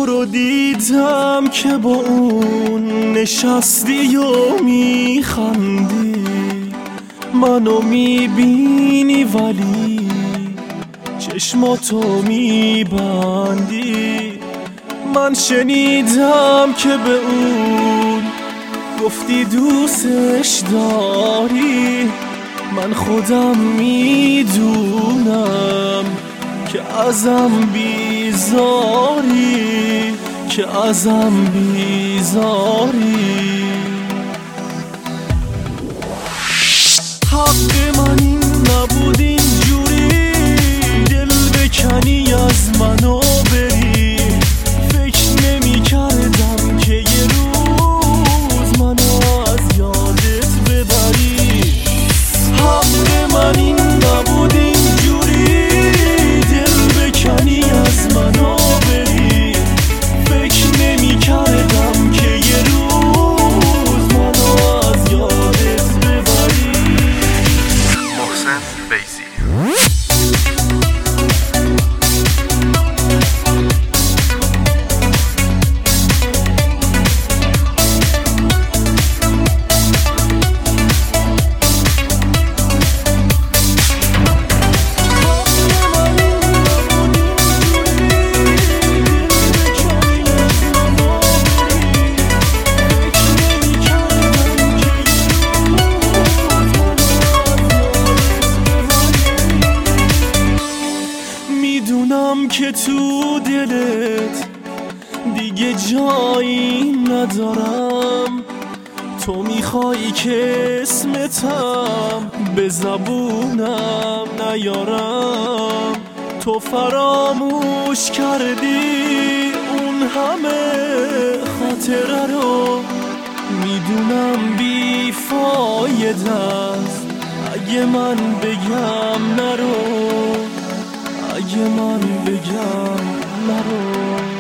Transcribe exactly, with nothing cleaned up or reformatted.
تو رو دیدم که با اون نشستی و میخندی، منو میبینی ولی چشماتو میبندی. من شنیدم که به اون گفتی دوستش داری، من خودم میدونم که ازم بیزاری، که ازم بیزاری. حق من این نبود اینجوری دل بکنی از منو بری، فکر نمی کردم که یه روز منو از یادت ببری. حق من این نبود اینجوری دل بکنی از منو بری، فکر نمی کردم که یه روز منو از یادت ببری. محسن بیزی. میدونم که تو دلت دیگه جایی ندارم، تو میخوای که اسمتم به زبونم نیارم. تو فراموش کردی اون همه خاطره رو، میدونم بیفایده است اگه من بگم نرو، اگه من بگم نرو.